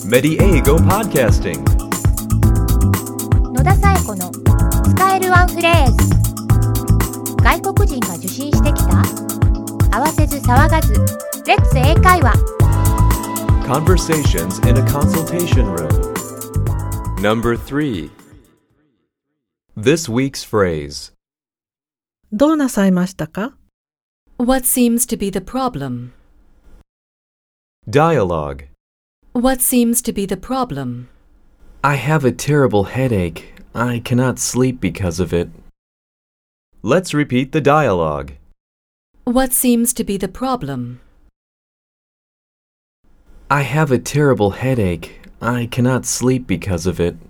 Mediego Podcasting 野田紗友子の使えるワンフレーズ。外国人が受信してきた？慌てず騒がずレッツ英会話。 Conversations in a Consultation Room Number 3 This week's phrase どうなさいましたか？ What seems to be the problem? Dialogue What seems to be the problem? I have a terrible headache. I cannot sleep because of it. Let's repeat the dialogue. What seems to be the problem? I have a terrible headache. I cannot sleep because of it.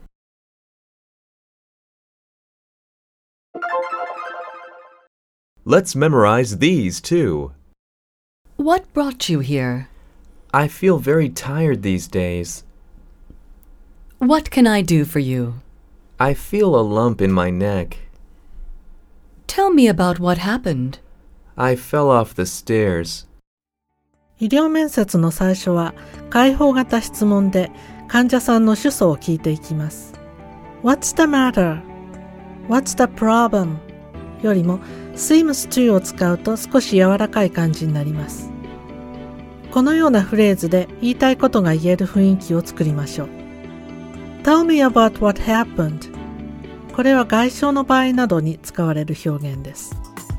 Let's memorize these too. What brought you here? I feel very tired these days. What can I do for you? I feel a lump in my neck. Tell me about what happened. I fell off the stairs. 医療面接の最初は開放型質問で患者さんの主訴を聞いていきます。What's the matter? What's the problem? よりも seems to を使うと少し柔らかい感じになります。このようなフレーズで言いたいことが言える雰囲気を作りましょう。Tell me about what happened. これは外傷の場合などに使われる表現です。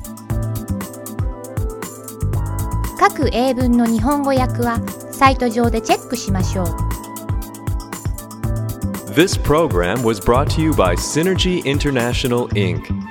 各英文の日本語訳はサイト上でチェックしましょう。 This program was brought to you by Synergy International, Inc.